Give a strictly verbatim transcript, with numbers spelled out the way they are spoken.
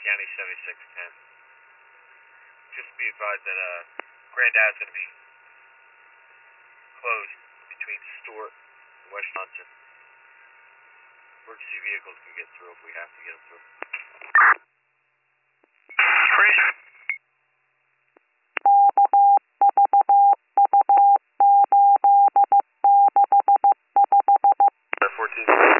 County seventy-six ten. Just be advised that uh, Grand Ave's going to be closed between Stewart and West Johnson. Emergency vehicles can get through if we have to get them through. Freeze. fourteen.